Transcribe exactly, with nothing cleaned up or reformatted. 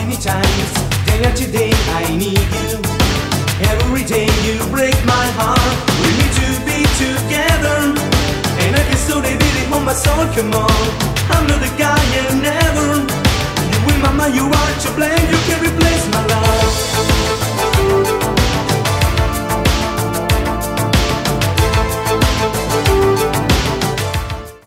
many times, day after day I need you. Every day you break my heart. We need to be together, and I can still feel it on my soul. Come on, I'm not the guy you never. You in my mind, you are to blame. You can replace my love.